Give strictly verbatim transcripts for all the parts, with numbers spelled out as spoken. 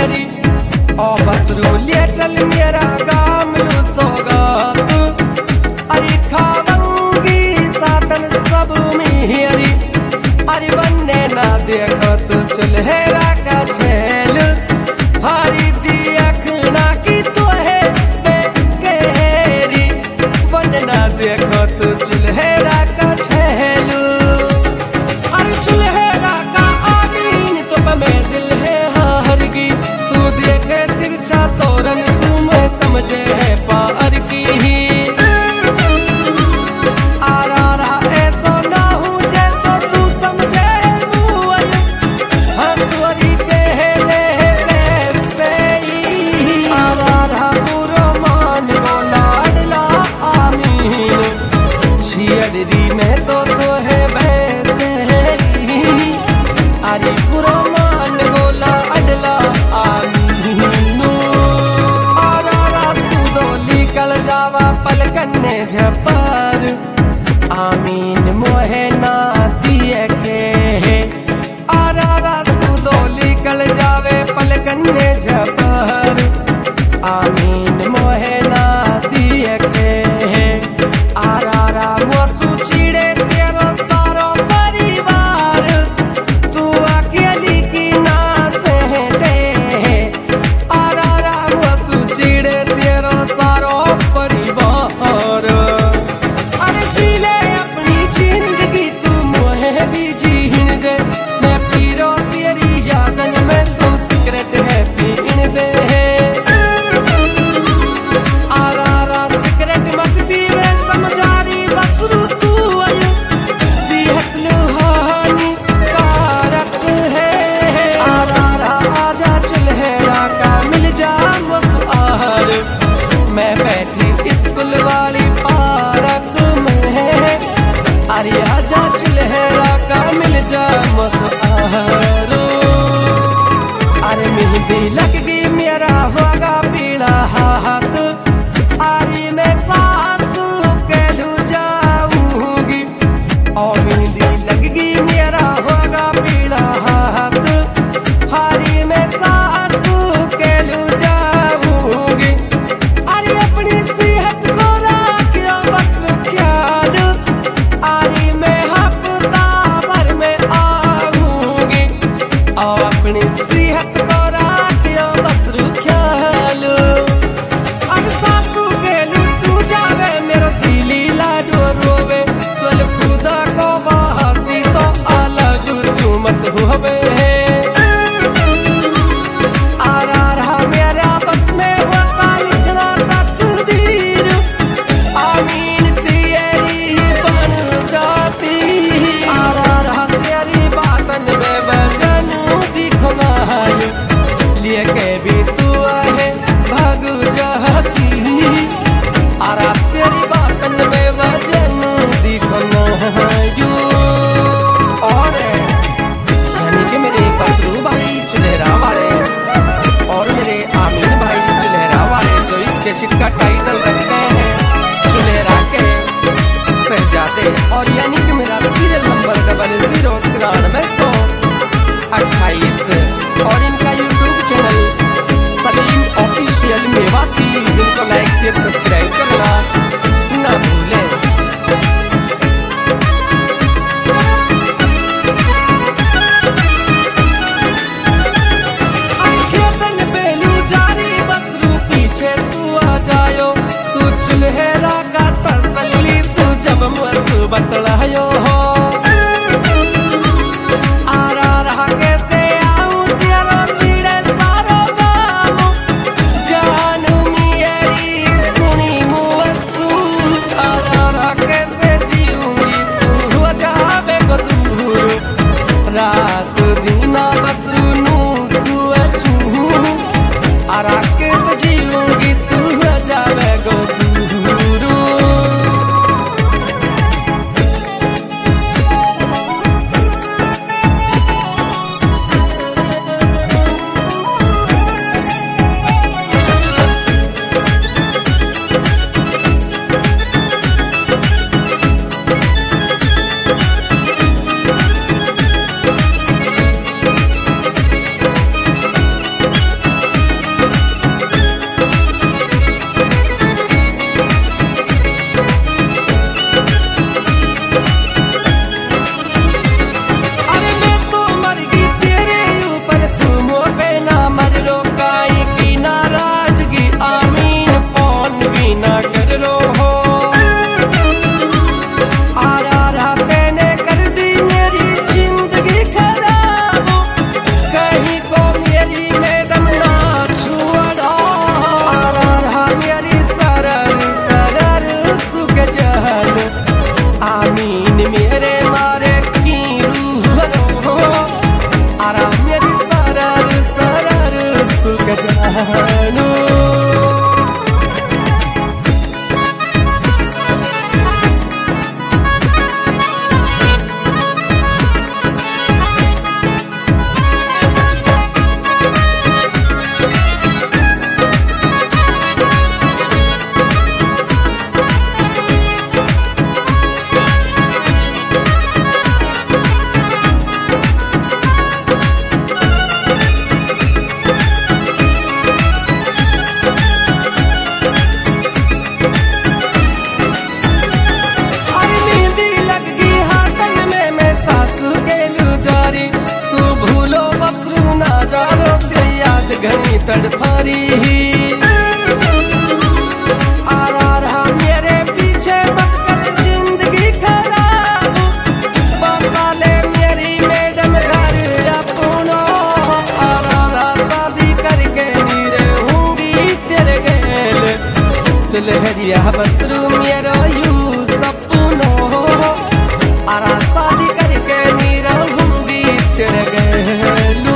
अरी ओ बसरू ले चल मेरा गाम लू सौगात अरे खावंगी सातन सब मेरी अरे बन्ने ना देखत चुल्हेरा का छेल हरी दियखना की तो है बेकेरी बन्ने ना देखत चुल्हेरा का छेल अरे चुल्हेरा का आमीन तो बमे दिल है हरगी तू देखे तिरछा तो रंग सुमे समझे है पार की ही में तो तो है वैसे अरे बुरा मान गोला अडला आमीनू आरा सुदोली कल जावा पलकन्ने झपर आमीन मोहे ना दिए के आरा सुदोली कल जावे पलकन्ने झपर आमीन मोहे ना दिए के आरा वसु चिड़े तेरो सारो परिवार तू अकेली की ना सहते आरा वसु चिड़े तेरो सारो परिवार अरे जी ले अपनी जिंदगी तू मोहे भी जीन दे मैं पीरो तेरी यादन में तू सिगरेट है पीन दे आरा सिगरेट मत पीवे समझारी बसरू तू आयो सेहत लुहानी कारक है आरा आजा चुल्हेरा का मिल जा मसआर मैं बैठी स्कूल वाली पार्क में अरे आजा चुल्हेरा का मिल जा मसआर अरे मेहंदी लग गई मेरा होगा पीला हाथ अरे मैं सासू के लू जाऊंगी और मेहंदी लगगी मेरा होगा पीला हाथ हरी मैं सासू के लू जाऊंगी अरे अपनी सेहत को रखियो बस ख्याल अरे मैं हफ्ता भर में आऊंगी और अपनी सेहत को रखियो बस ख्याल अरे सासू के लू तू जावे मेरो दिली लाडो रोवे तोल खुदा को बहासी तो आला जुर्जू मत होवे आरा रहा मेरा बस में होता लिखना तकदीर आमीन तेरी बन जाती आरा रहा तेरी बातन में वजन दिखना लिए के भी तू है भाग जाती आरा तेरी बातन में वजन दिखना यू और यानी कि मेरे बसरू भाई चुल्हेरा वाले और मेरे आमीन भाई चुल्हेरा वाले जो इस कैसेट का टाइटल रखते हैं चुल्हेरा के शहजादे और यानी कि मेरा सीरियल नंबर डबल जीरो तिरानवे सौ अट्ठाईस और इनका YouTube channel Salim official Mewati जिनको लाइक शेयर सब्सक्राइब करना ना भूलें। खेतन बेलू जारी बसरू पीछे सुआ जायो तू चुल्हेरा का तसल्ली सु जब मुझसे बतलायो हो आरा रहा कैसे आऊं तेरो चिड़े सारो गाम जानू मेरी सुनी मुवसू आरा रहा कैसे जीऊंगी तू हो जावे गो दूर रात दीना बसरू नू सुअचू आरा कैसे जीऊंगी तू हो जावे गो दूर जानू घनी तड़फारी आ रहा मेरे पीछे मक्कर जिंदगी खराब बसाले मेरी मैडम घर अपनो आ रहा शादी करके नीरे होंगी तेरे गेल चल हरिया बसरू मेरा यू सपनो आ रहा शादी करके नीरे होंगी तेरे गेलू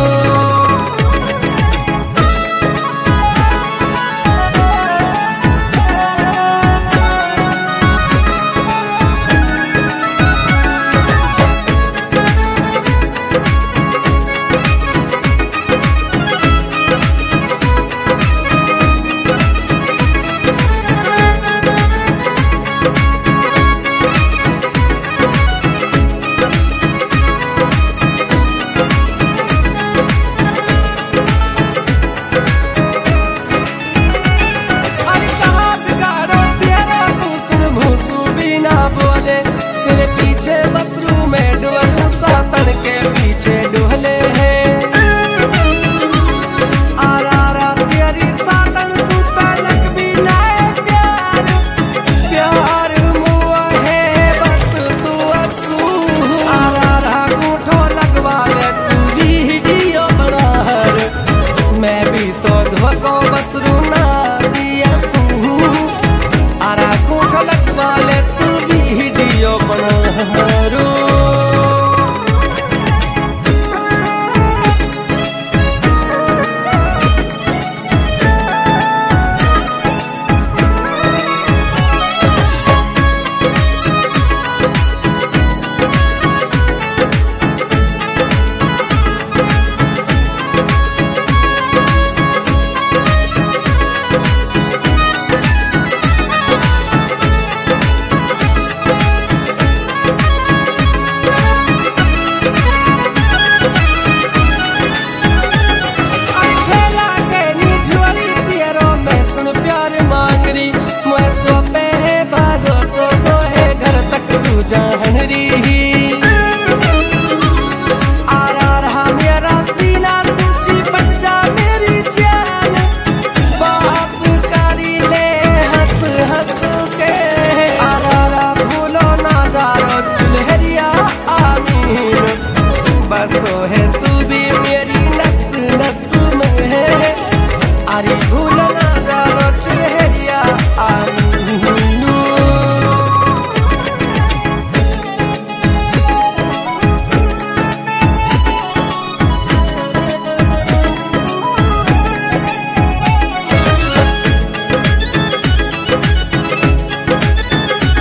बोले तेरे पीछे बसरू में डुबलू सातन के पीछे डुहले है आरा तेरी सातन सुतलक बिना प्यार प्यार मुआ है बस तू असू आरा गुठो लगवा ले तू वीडियो बना मैं भी तो धोको बसरू ना दिया सू आरा गुठो लगवा ले वीडियो बनारू जानरी